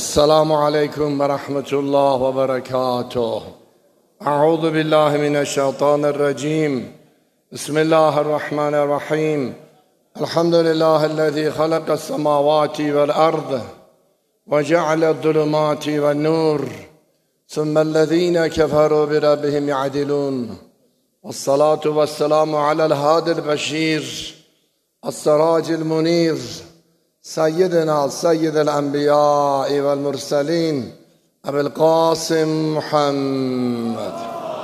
السلام عليكم ورحمة الله وبركاته. أعوذ بالله من الشيطان الرجيم. بسم الله الرحمن الرحيم. الحمد لله الذي خلق السماوات والأرض وجعل الظلمات والنور ثم الذين كفروا بربهم يعدلون. والصلاة والسلام على الهادي البشير السراج المنير سيدنا سيد الأنبياء والمرسلين أبي القاسم محمد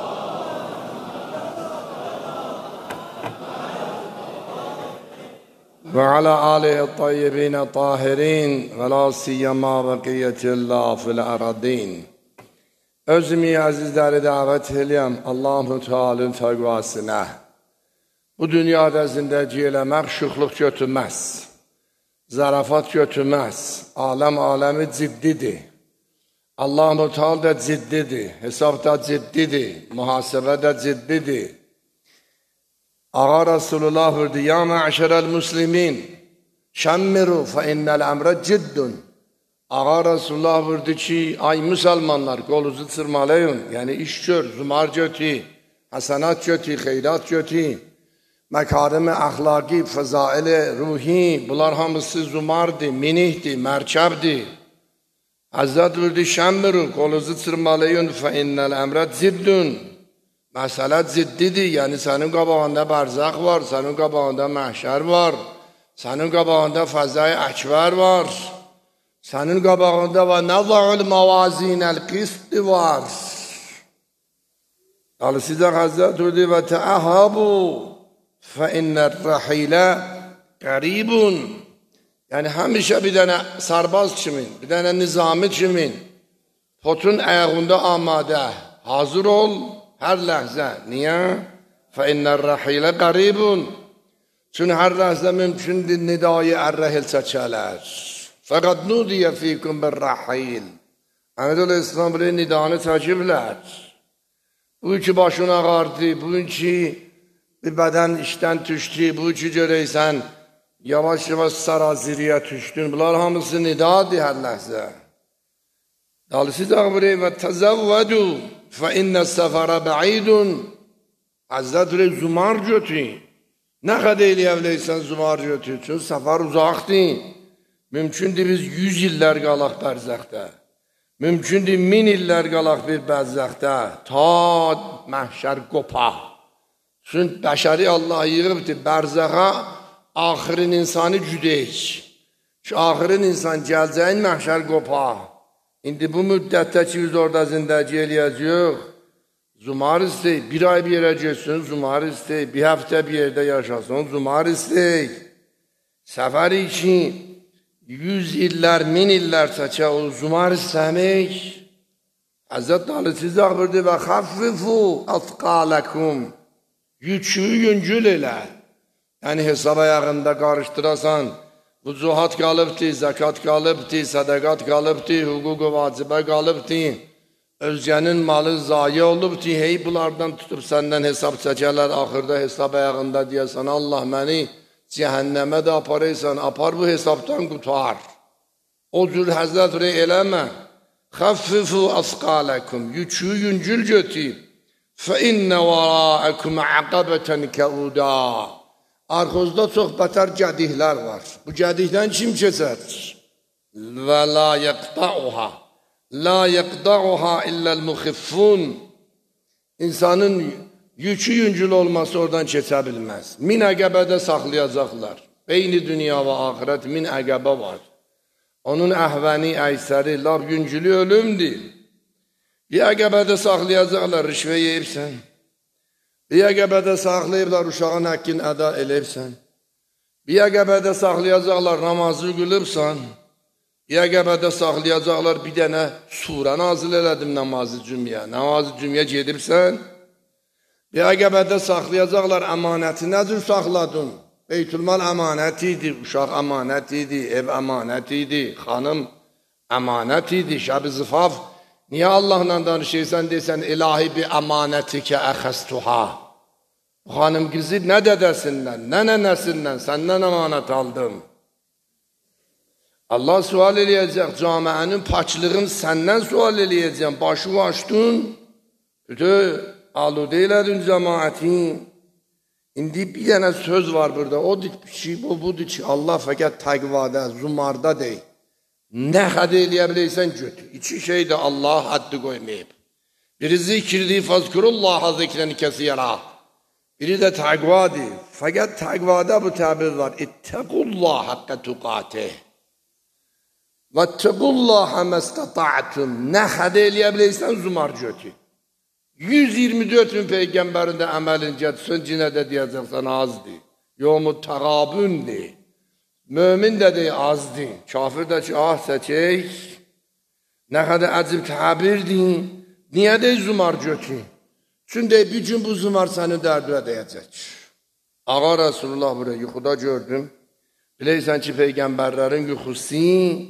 وعلى آله الطيبين الطاهرين ولا سيما بقية الله في الأرضين. Özümü əzizləri dəvət eləyəm Allah-u Teala'nın təqvasına. Bu dünyada zindəci eləmək şuxluq götürməz, zarafat götürməz. Aləmi ciddidir. Allah-u Teala da ciddidir, hesab da ciddidir, mühasibə də ciddidir. Ağa Resulullah buyurdu: Ya mə'şərəl müslimin, şəmmiru fə innəl əmrə ciddun. Ağa Resulullah buyurdu ki, ay müsəlmanlar, qolunuzu çırmalayın, yəni iş gör, zumar götü, həsənat götü, xeyrat götü, məkarimi əxlaqi, fəzaili, ruhi, bunlar hamısı zumardır, minihdir, mərkəbdir. Həzrət buyurdu, şəmmiru, qolunuzu çırmalayın, fə innəl əmrə ciddun. Məsələ ciddidir, yəni sənin qabağında bərzəx var, sənin qabağında məhşər var, sənin qabağında fəzai əkbər var, sənin qabağında və nəzə'ül məvazinəl qisdi var. Dolayısıyla Həzrət buyurdu və təəhəbu fə innər rəhilə qəribun. Yəni həmişə bir dənə sərbaz kimin, bir dənə nizami kimin, potun əyğində amadə, hazır ol, hər ləhzə. Niyə? Fə innər rəhilə qəribun. Çünki hər ləhzə mümkündür nidayı ər-rəhil çəkələr. Fəqad nudiyə fikum bir-rəhil. Əhməd Əl-İslam buraya nidanı çəkiblər. Bu ki başın ağardı, bu ki bir bədən işdən düşdü, bu ki görəysən yavaş-yavaş saraziriyə düşdün. Bunlar hamısı nidadır hər ləhzə. Dolayısıyla buraya və təzəvvədu fə innə səfərə bəidun. Həzrət buraya zumar götü. Nə qədər eləyəbiləysən zumar götü. Çünki səfər uzaqdır. Mümkündür biz 100 illər qalaq bərzəxdə. Mümkündür 1000 illər qalaq bir bərzəxdə. Ta məhşər qopa. Çünki bəşəri Allah yığıbdır bərzəxa axirin insanı güdək. Ki axirin insan gəlcəyin məhşər qopa. İndi bu müddətdə ki biz orada zindəci eləyəcəyik. Zumar istəyik. Bir ay bir yerə geçsin, zumar istəyik. Bir həftə bir yerdə yaşasın, zumar istəyik. Səfəri ki 100 illər, 1000 illər çəkə o zumar istəmək. Həzrət Əli buyurdu və xəffifu əthqaləkum. Yükü yüngül elə. Yəni hesab ayağında qarışdırasan, bu zuhat qalıbdır, zəkat qalıbdır, sədəqat qalıbdır, hüquq-u vacibə qalıbdır, özgənin malı zayi olubdur, hey bunlardan tutub səndən hesab çəkərlər, axırda hesab ayağında deyəsən, Allah məni cəhənnəmə də aparaysan, apar bu hesabdan qutar. O cür Həzrət eləmə. Xəffifu əsqaləkum, yükü yüngül götür. Fə innə vəraəkum əqəbətən kəuda. Arxozda çox bətər gədiklər var. Bu gədikdən kim keçər? Və la yəqda'uha. La yəqda'uha illəl muxiffun. İnsanın yükü yüngül olması oradan keçə bilməz. 1000 əqəbədə saxlayacaqlar. Beyni dünya və axirət 1000 əqəbə var. Onun əhvəni, əysəri, lab yüngülü ölümdür. Bir əqəbədə saxlayacaqlar, rişvə yeyibsən. Bir əqəbədə saxlayıblar, uşağın həqqini əda eləyibsən. Bir əqəbədə saxlayacaqlar, namazı qılıbsan. Bir əqəbədə saxlayacaqlar, bir dənə surə nazil elədim namazı cümyə. Namazı cümyə gedibsən. Bir əqəbədə saxlayacaqlar, əmanəti nə cür saxladın? Beytülmal əmanət idi, uşaq əmanət idi, ev əmanət idi, xanım əmanət idi, şəb-i zifaf. Niyə Allahla danışırsan desən, ilahi bir əmanəti ki əxəstuha. Bu xanım qızı nə dədəsindən, nə nənəsindən səndən əmanət aldım. Allah sual eləyəcək, camiənin paçlığını səndən sual eləyəcək. Başı açdın, bütün aludə elədin cəmaətin. İndi bir dənə söz var burada, o budur ki, Allah fəqət təqvada, zumarda deyil. Nə xəd eləyə biləysən götür. İki şey də Allah haddi qoymayıb. Biri zikirdir, fazkurullaha zikrəni kəsiyərə. Biri də təqvadır. Fəqət təqvada bu təbir var. İttəqullah haqqə tuqatih. Vəttəqullaha məstəta'tum. Nə xəd eləyə biləysən zumar götür. 124 bin peyğəmbərin də əməlin getsin, cinə də deyəcəksən azdır. Yomu təqabündür. Mömin də deyil azdır. Kafir də ki, ah səkək. Nə qədər əcib təbirdir. Niyə deyil zumar götür? Çünki bir gün bu zumar səni dərdüyə deyəcək. Ağa Rasulullah buraya yuxuda gördüm. Biləysən ki, peyğəmbərlərin yuxusu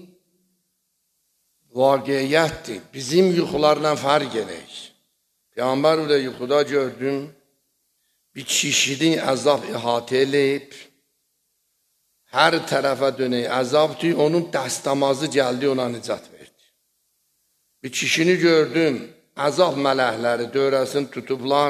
vaqiyyətdir. Bizim yuxularla fərq edək. Peyğəmbər burada yuxuda gördüm, bir kişinin əzab ihatə eləyib, hər tərəfə dönək əzabdır, onun dəstəmazı gəldi, ona nicat verdi. Bir kişini gördüm, əzab mələkləri dövrəsini tutublar,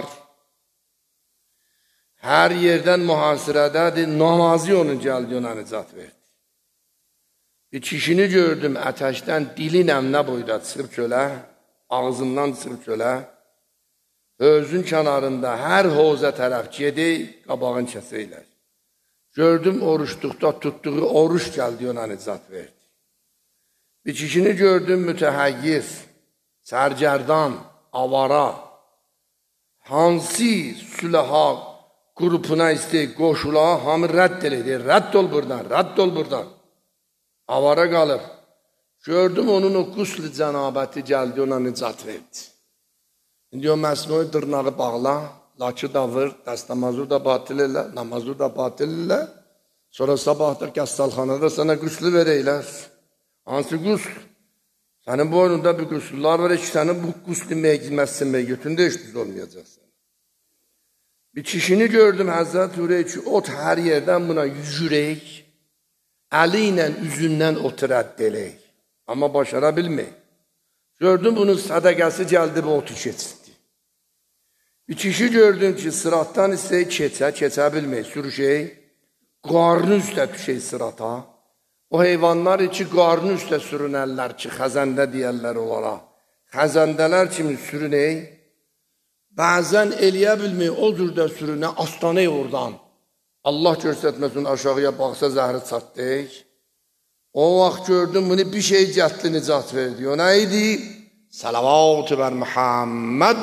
hər yerdən mühasirədədir, namazı onun gəldi, ona nicat verdi. Bir kişini gördüm, ətəşdən dilin əmnə boyda çıxıb çölə, ağzından çıxıb çölə, özün kənarında hər hovza tərəf gedək, qabağın kəsəylər. Gördüm, oruçluqda tutduğu oruç gəldi, ona nicat verdi. Bir kişini gördüm, mütəhəyyir, sərgərdan, avara, hansı süləha qrupuna istəyik, qoşula, hamı rədd edir, rədd ol buradan, rədd ol buradan. Avara qalıb. Gördüm, onun o qusl-i cənabəti gəldi, ona nicat verdi. İndi o məsnui dırnağı bağla, laçı da vır, dəstəmazı da batil elə, namazı da batil elə. Sonra sabahda qəssalxanada sənə qüslü verəylər. Hansı qüsl? Sənin boynunda bir qüslülər var ki, sənin bu qüslü məyilməzsin, götündə heç düz olmayacaqsın. Bir kişini gördüm, Həzrət Hürey ki, ot hər yerdən buna yüzürək, əli ilə üzündən otu rədd elək. Amma başara bilmək. Gördüm, bunun sədəqəsi gəldi, bu otu keçdi. Bir kişi gördüm ki, sıratdan istəyək keçə bilmək, sürüşək, qarnı üstə düşək sırata. O heyvanlar ki, qarnı üstə sürünərlər ki, xəzəndə deyərlər onlara. Xəzəndələr kimi sürünək, bəzən eləyə bilmək, o cürdə sürünə, astanək oradan. Allah göstərməsin, aşağıya baxsa zəhri çatdıq. O vaxt gördüm, bunu bir şey cətli nicat verdi. O nə idi? Salavat-ı bər Muhammed.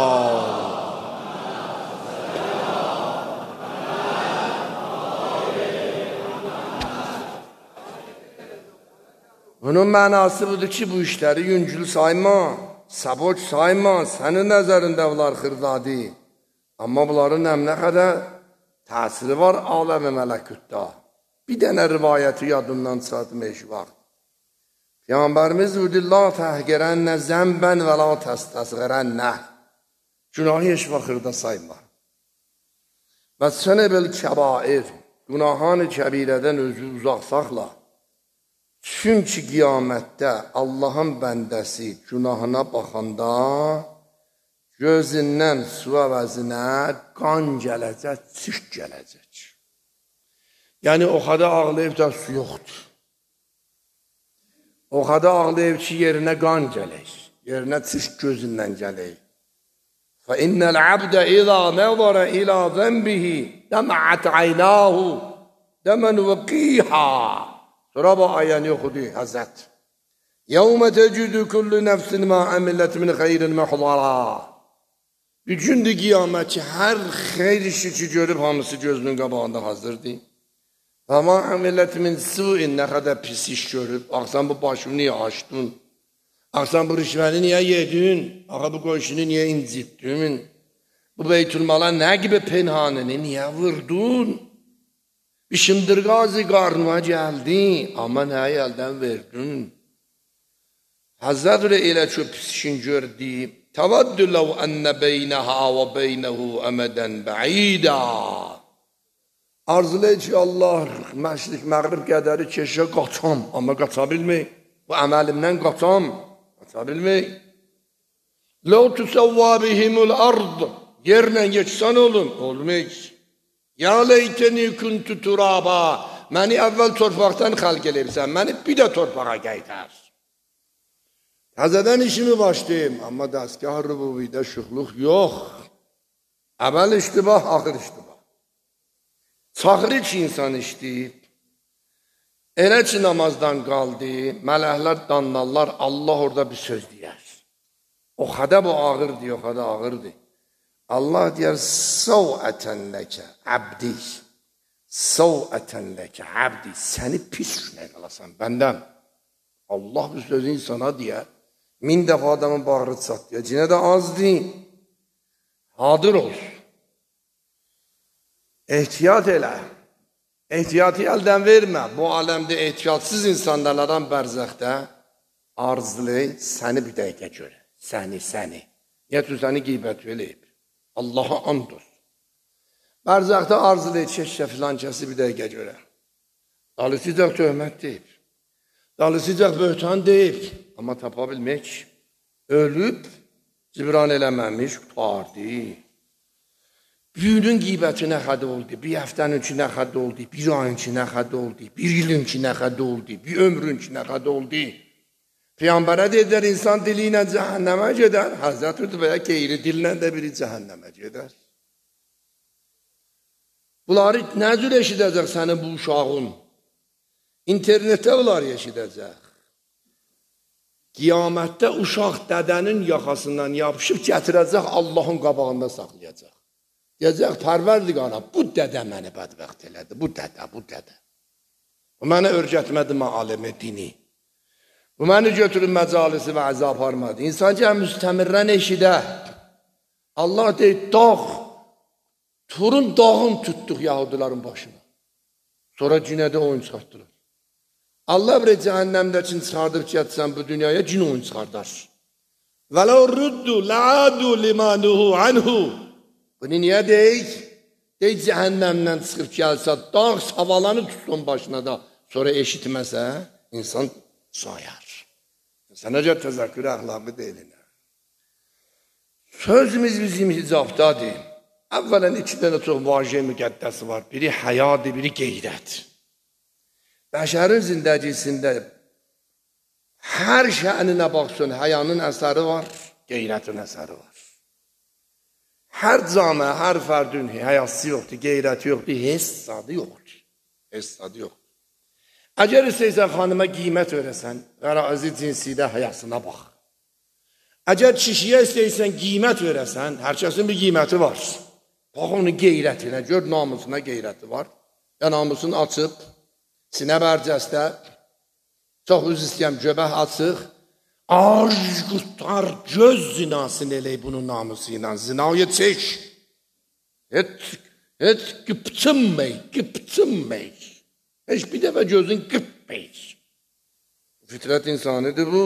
Bunun mənası budur ki, bu işləri yüngül sayma, səboç sayma, sənin nəzərində bunlar xırdadı. Amma bunların əmnə qədər təsiri var aləmi mələkutda. Bir dənə rivayəti yadından çıxartmaq vaxt. Peyğəmbərimiz buyurdu, la təhqirənnə zəmbən və la təstəsğirənnə. Günahı heç vaxt xırda sayma. Və sənə bil kəbair, günahani kəbirədən özü uzaq saxla. Çünki qiyamətdə Allahın bəndəsi günahına baxanda gözündən su əvəzinə qan gələcək, çiş gələcək. Yəni, o qədər ağlayıb da su yoxdur. O qədər ağlayıb ki, yerinə qan gələk, yerinə çiş gözündən gələk. فَإِنَّ الْعَبْدَ إِذَا نَظَرَ إِلَى ذَنْبِهِ دَمَعَتْ عَيْنَاهُ دَمًا وَقِيحًا. Sonra bu ayəni oxudu Həzrət. يَوْمَ تَجِدُ كُلُّ نَفْسٍ مَا عَمِلَتْ مِنْ خَيْرٍ مَحْضَرًا. Bir gündür qiyamət ki, hər xeyr işi ki görüb hamısı gözünün qabağında hazırdır. Və mə əmillət min su'in, nə qədər pis iş görüb. Axsan bu başını niyə açdın? Axsan bu rişvəni niyə yedin? Axa bu qoşunu niyə incitdin? Bu beytülmala nə gibi penhanını niyə vurdun? Bir şındırqazı qarnıma gəldi, amma nəyi əldən verdin? Həzrət elə çox pis işin gördü. Təvəddü ləv ənnə beynəhə və beynəhu əmədən bəidə. Arzulayır ki Allah məşriq, məğrib qədəri keşə qaçam, amma qaça bilmək. Bu əməlimdən qaçam, qaça bilmək. Ləv tüsəvvə bihimul ard, yerlə geçsən olun, olmayıq. Ya leyteni kuntu turaba, məni əvvəl torpaqdan xalq eləyirsən, məni bir də torpağa qaytar. Təzədən işimi başlayayım, amma dəstgah rübubiyyə şuxluq yox. Əvvəl iştibah, axır iştibah. Çaxırı ki insan işləyib, elə ki namazdan qaldı, mələklər danlarlar, Allah orada bir söz deyər. O xədə bu ağırdır, o xədə ağırdır. Allah deyər, savətən ləkə, əbdi, savətən ləkə, əbdi, səni pis günə qalasan, bəndən. Allah bu sözü insana deyər, 1000 dəfə adamın bağrı çat deyər, cinə də az deyil, hadır olsun. Ehtiyat elə, ehtiyatı əldən vermə, bu aləmdə ehtiyatsız insanlardan bərzəxdə arzulay, səni bir dəqiqə görə, səni. Yətü səni qeybət eləyib, Allaha and olsun. Bərzəxdə arzulay, keşkə filan kəsi bir dəqiqə görə. Dalısıcaq töhmət deyib, dalısıcaq böhtan deyib, amma tapa bilmək, ölüb, cibran eləməmiş, qutardı. Günün qiybəti nə xədə oldu, bir həftənin ki nə xədə oldu, bir ayın ki nə xədə oldu, bir ilin ki nə xədə oldu, bir ömrün ki nə xədə oldu. Peyyambərə dedilər, insan dili ilə cəhənnəmə gedər, Həzrət Rütbəyə qeyri dillə də biri cəhənnəmə gedər. Bunları nə cür eşidəcək sənin bu uşağın? İnternetdə bunları eşidəcək. Qiyamətdə uşaq dədənin yaxasından yapışıb gətirəcək, Allahın qabağında saxlayacaq. Deyəcək, pərverdigara, bu dədə məni bədbəxt elədi, bu dədə. Bu mənə örgətmədi məalimi dini. Bu məni götürün məcalisi və əzə aparmadı. İnsan ki, müstəmirrən eşidə. Allah deyir, dağ, Turun dağın tutduq yahudilərin başına. Sonra cinədə oyun çıxartdılar. Allah bir cəhənnəmdəkin çıxardıb getsən bu dünyaya cin oyun çıxardar. Və ləv ruddu ləadu limanuhu anhu. Bunu niyə deyik? Deyik, cəhənnəmdən çıxıb gəlsə, dağ savalanı tutsun başına da, sonra eşitməsə, insan sayar. Sənəcə təzəkkür əxlaqı deyilinə. Sözümüz bizim hicabdadır. Əvvələn 2 dənə çox vacih müqəddəsi var. Biri həyadır, biri qeyrət. Bəşərin zindəcisində hər şəninə baxsın, həyanın əsəri var, qeyrətin əsəri var. Hər camə, hər fərdün həyası yoxdur, qeyrəti yoxdur, hessadı yoxdur. Əgər istəyirsən xanıma qiymət verəsən, qarazi cinsidə həyasına bax. Əgər kişiyə istəyirsən qiymət verəsən, hər kəsin bir qiyməti var. Bax onun qeyrətinə, gör namusuna qeyrəti var. Ya namusunu açıb, sinə bərcəstə, çox üz istəyəm, göbək açıq, arz qutlar, göz zinasını eləyib bunun namusu ilə, zinayı çək. Et qıpçınmək. Heç bir dəfə gözün qıpmayız. Fitrət insanıdır bu.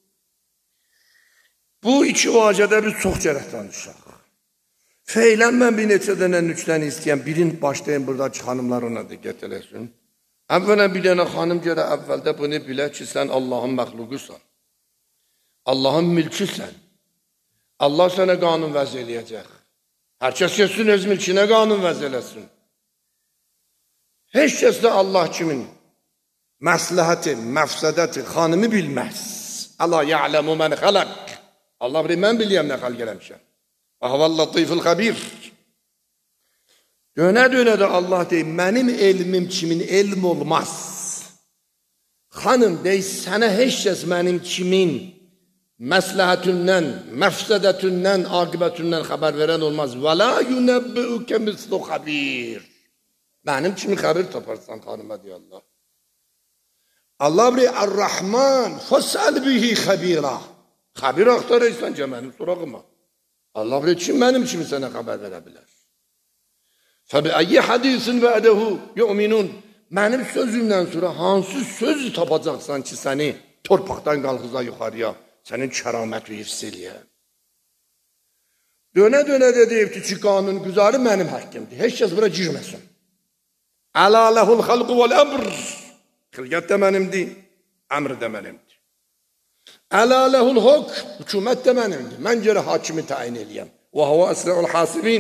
Bu 2 vacədə biz çox gərək danışaq. Feylən mən bir neçə dənə nüktəni istəyəm. Birin başlayın buradakı xanımlar ona diqqət eləsin. Əvvələn bir dənə xanım görə əvvəldə bunu bilə ki, sən Allahın məxluqusan. Allahın mülküsən. Allah sənə qanun vəz eləyəcək. Hər kəs kəsin öz mülkünə qanun vəz eləsin. Heç kəs də Allah kimin məsləhəti, məfsədəti, xanımı bilməz. Əla ya'ləmu mən xələq. Allah bilir, mən biliyəm nə xəlq eləmişəm. Əhvəl-latifil xəbir. Dönə də Allah deyir, mənim elmim kimin elm olmaz. Xanım deyir, sənə heç kəs mənim kimin məsləhətindən, məfsədətindən, aqibətindən xəbər verən olmaz. Və la yunəbbi'ukə mislu xəbir. Mənim kimi xəbir taparsan xanıma deyir Allah. Allah bilir, Ar-Rahman, fəsəl bihi xəbira. Xəbir axtarırsan ki, mənim sorağıma. Allah bilir, kim mənim kimi sənə xəbər verə bilər? Fəbi-əyyi hədisin vədəhu yu'minun. Mənim sözümdən sonra hansı sözü tapacaqsan ki, səni torpaqdan qalxıza yuxarıya, sənin kəraməti hifz eləyə. Dönə də deyibdir ki, qanun güzarı mənim həqqimdir. Heç kəs bura girməsin. Ələ ləhul xalqu vəl-əmr. Xilqət də mənimdir, əmr də mənimdir. Ələ ləhul hukm, hükümət də mənimdir. Mən görə hakimi təyin eləyəm. Və huvə əsrəul hasibin.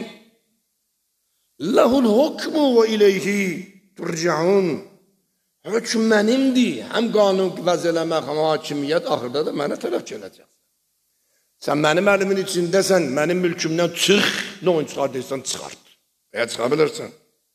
Ləhul hukmu və ileyhi turcaun. Hükm mənimdir. Həm qanun vəz eləmək, həm hakimiyyət axırda da mənə tərəf gələcək. Sən mənim əlimin içindəsən, mənim mülkümdən çıx, nə oyun çıxardıysan çıxart. Veya çıxa bilirsən.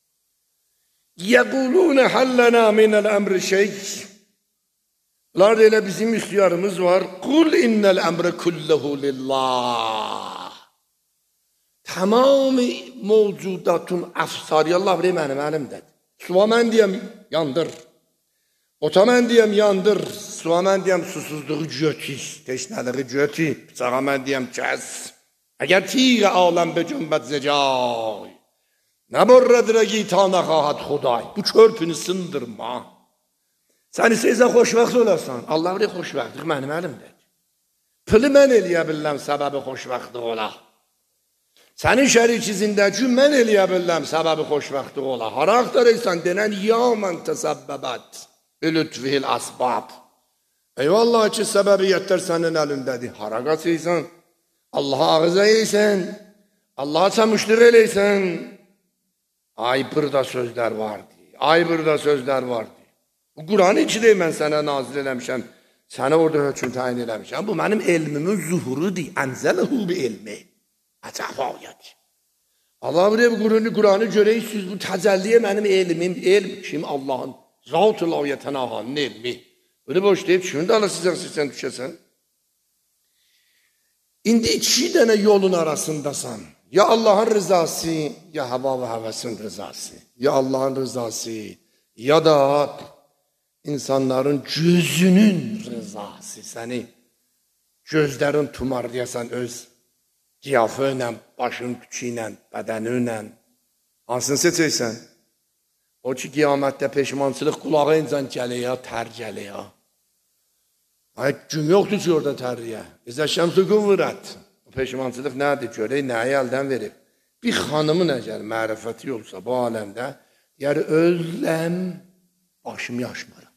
Yəqulunə həllənə minəl əmri şeyh. Bunlar da elə bizim ixtiyarımız var. Qul innəl əmri kulləhu lillah. Tamamı mevcudatun əfsari Allah biri mənim əlimdədir. Suva mən deyəm, yandır. Ota mən deyəm, yandır. Suva mən deyəm, susuzluğu götür. Teşnəliği götür. Bıçağa mən deyəm, kəs. Əgər tiyğə aləm be cümbət zecay. Nə borrədirə giytana xahat xuday. Bu körpünü sındırma. Sən istəyirsən xoşbəxt olasan. Allah biri xoşbəxtlik mənim əlimdədir. Pılı mən eləyə biləm səbəbi xoşbəxtlik ola. Sənin şəriki zindəki mən eləyə biləm səbəbi xoşbəxtlik ola. Hara axtarırsan denən ya mən təsəbbəbət. Lütfihil asbab. Eyvallah ki səbəbiyyətlər sənin əlindədir. Hara qaçıysan. Allaha ağıza eysən. Allaha çəmüşdür eləysən. Ay burada sözlər vardı. Ay burada sözlər vardı. Bu Quranı içində mən sənə nazil eləmişəm. Sənə orada hökm təyin eləmişəm. Bu mənim elmimin zuhurudur. Ənzələhu bi elmi. Əcəb ayət. Allah bilir bu Quranı görəyirsiniz. Bu təcəlliyə mənim elmim. Elm kim? Allahın. Zat-ül ayətən ahanın elmi. Bunu boş deyib şunu da alasızsan düşəsən. İndi iki dənə yolun arasındasan. Ya Allahın rızası, ya hava və həvəsin rızası. Ya Allahın rızası, ya da insanların gözünün rızası. Səni gözlərin tumarlayasan öz qiyafı ilə, başın tükü ilə, bədəni ilə. Hansını seçəysən? O ki, qiyamətdə peşmançılıq qulağı incan gəliyə, tər gəliyə. Ay, gün yoxdur ki, orada tərliyə. İzə şəmsi qıvvırət. O peşmançılıq nədir? Görək, nəyi əldən verib? Bir xanımın əgər mərifəti olsa bu aləmdə, yəni özləm başım yaşmıram.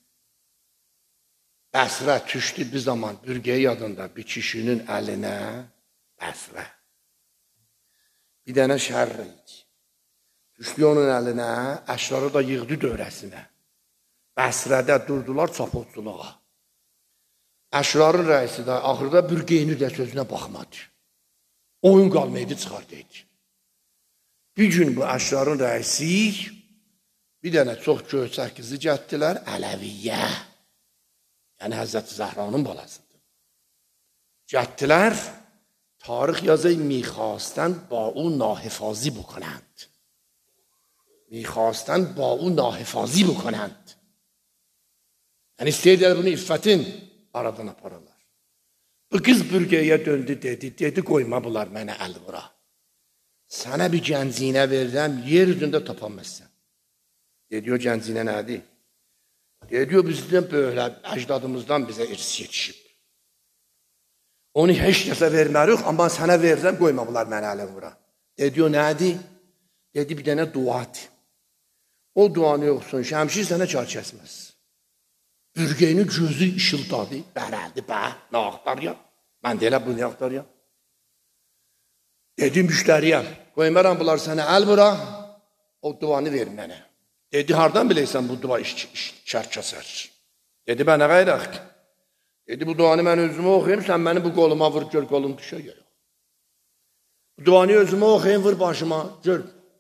Bəsrə düşdü bir zaman bürgəyə yadında bir kişinin əlinə bəsrə. Bir dənə şərr idi. Düşdü onun əlinə, əşrarı da yığdı dövrəsinə. Bəsrədə durdular çapotçuluğa. Əşrarın rəisi də axırda bürgeyini də sözünə baxmadı. Oyun qalmaydı, çıxardıydı. Bir gün bu əşrarın rəisi bir dənə çox göçək qızı gətdilər, Ələviyyə. Yəni Həzrəti Zəhranın balasıdır. Gətdilər, tarix yazı میخواستن با او ناحفاظی بکنند. میخواستن با او ناحفاظی بکنند. Yəni istəyirlər bunu iffətin aradan aparırlar. Bu qız bürgəyə döndü dedi qoyma bunlar mənə əl vura. Sənə bir gəncinə verirəm, yer üzündə tapanməzsən. Dedi o gəncinə nədir? Dedi o bizdən böyle əcdadımızdan bizə irs yetişib. Onu heç kəsə vermərik, amma sənə verirəm, qoyma bunlar mənə əl vura. Dedi o nədir? Dedi bir dənə duadır. O duanı yoxsun, şəmşir sənə kar kəsməz. Bürgeyinin gözü işıldadı, bərəldi, nə axtar ya? Mən də elə bunu axtar ya. Dedi müştəriyəm, qoymaram bunlar sənə əl vura, o duanı ver mənə. Dedi, hardan biləysən bu dua kar kəsər? Dedi, bənə qayraq. Dedi, bu duanı mən özümə oxuyayım, sən məni bu qoluma vur, gör qolum düşə yox. Bu duanı özümə oxuyayım, vur başıma, gör.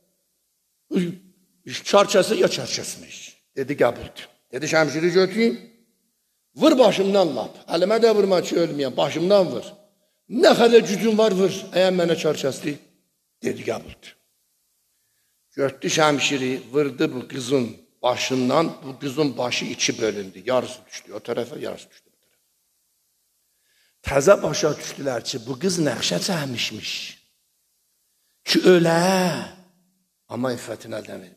Kar kəsir ya kar kəsmiş. Dedi, qəbuldur. Dedi, şəmşiri götürün, vur başımdan lap. Əlimə də vurma ki, ölməyəm, başımdan vur. Nə qədər gücün var, vur. Əgər mənə kar kəsdi, dedi, qəbuldur. Götdü şəmşiri, vurdu bu qızın başından, bu qızın başı iki bölündü. Yarısı düşdü o tərəfə, yarısı düşdü bu tərəfə. Təzə başa düşdülər ki, bu qız nəqşə çəkmişmiş. Ki, ölə, amma iffətini əldən verməyək.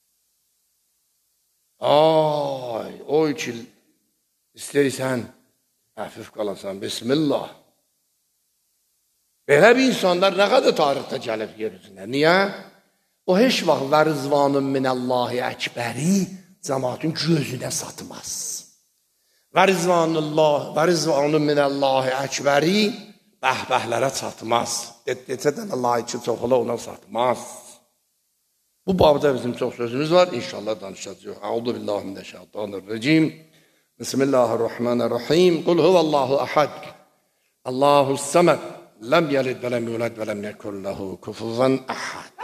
Ay, o ki, istəyirsən, əfif qalasan, bismillah. Belə bir insanlar nə qədər tarixdə gəlib yer üzünə. Niyə? O heç vaxt və rizvanun minəllahi əkbəri cəmaatın gözünə satmaz. Və rizvanun minəllahi əkbəri bəhbəhlərə çatmaz. Deçədən layiqi çox ola ona satmaz. Bu babda bizim çox sözümüz var. İnşallah danışacağıq. Əuzu billahi mineşşeytanirracim. Bismillahirrahmanirrahim. Qul huvallahu ahad. Allahus samed. Lem yelid ve lem yulad ve lem yekun lehu kufuven ahad.